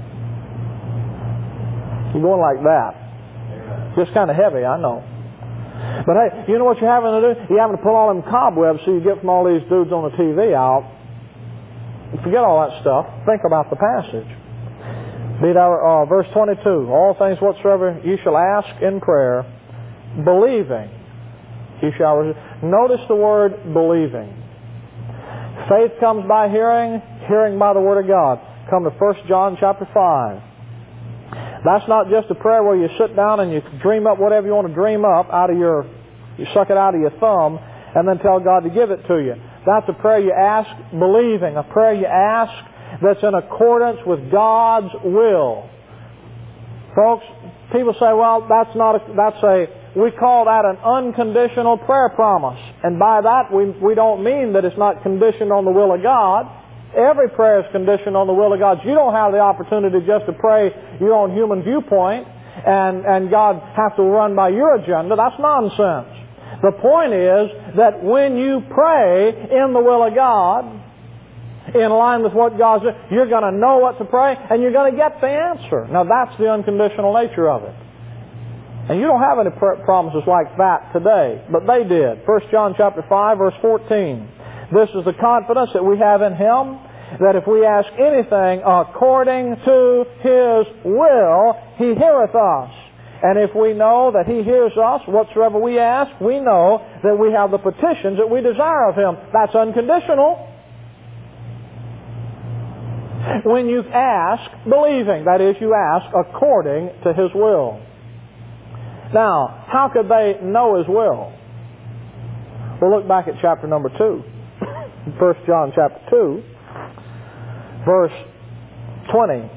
[SPEAKER 1] You're going like that. Just kind of heavy, I know. But hey, you know what you're having to do? You're having to pull all them cobwebs so you get from all these dudes on the TV out. Forget all that stuff. Think about the passage. Verse 22. All things whatsoever you shall ask in prayer, believing, you shall receive. Notice the word believing. Faith comes by hearing, hearing by the Word of God. Come to 1 John chapter 5. That's not just a prayer where you sit down and you dream up whatever you want to dream up you suck it out of your thumb. and then tell God to give it to you. That's a prayer you ask believing, a prayer you ask that's in accordance with God's will. Folks, people say, well, we call that an unconditional prayer promise. And by that, we don't mean that it's not conditioned on the will of God. Every prayer is conditioned on the will of God. You don't have the opportunity just to pray your own human viewpoint and God has to run by your agenda. That's nonsense. The point is that when you pray in the will of God, in line with what God's doing, you're going to know what to pray and you're going to get the answer. Now that's the unconditional nature of it. And you don't have any promises like that today, but they did. 1 John chapter 5, verse 14. This is the confidence that we have in Him, that if we ask anything according to His will, He heareth us. And if we know that He hears us, whatsoever we ask, we know that we have the petitions that we desire of Him. That's unconditional. When you ask, believing, that is, you ask according to His will. Now, how could they know His will? Well, look back at chapter number 2. 1 John chapter 2, verse 20.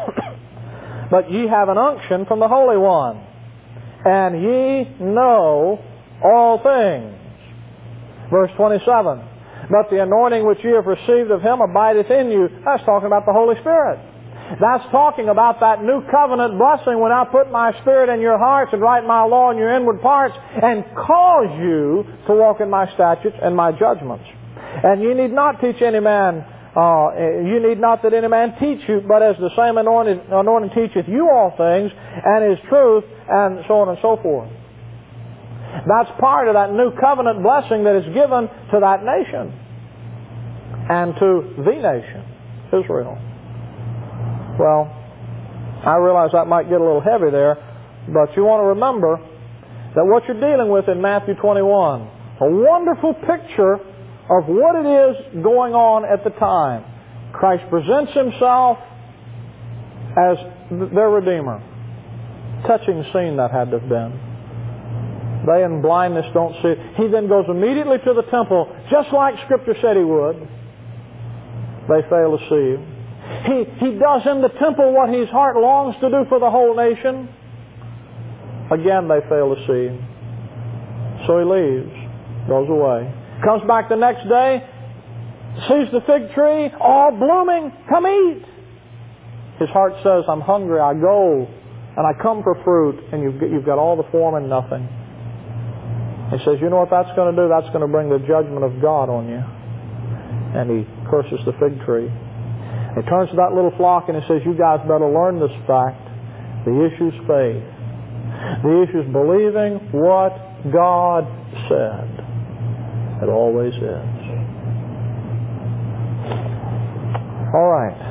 [SPEAKER 1] But ye have an unction from the Holy One, and ye know all things. Verse 27. But the anointing which ye have received of Him abideth in you. That's talking about the Holy Spirit. That's talking about that new covenant blessing when I put my Spirit in your hearts and write my law in your inward parts and cause you to walk in my statutes and my judgments. And ye need not teach any man, you need not that any man teach you, but as the same anointing teacheth you all things, and is truth, and so on and so forth. That's part of that new covenant blessing that is given to that nation and to the nation, Israel. Well, I realize that might get a little heavy there, but you want to remember that what you're dealing with in Matthew 21, a wonderful picture of what it is going on at the time. Christ presents Himself as their Redeemer. Touching scene that had to have been. They in blindness don't see it. He then goes immediately to the temple, just like Scripture said He would. They fail to see Him. He does in the temple what His heart longs to do for the whole nation. Again, they fail to see Him. So He leaves, goes away. Comes back the next day, sees the fig tree all blooming. Come eat. His heart says, I'm hungry. I go and I come for fruit, and you've got all the form and nothing. He says, you know what that's going to do? That's going to bring the judgment of God on you. And he curses the fig tree. He turns to that little flock and he says, you guys better learn this fact. The issue's faith. The issue's believing what God said. It always is. All right.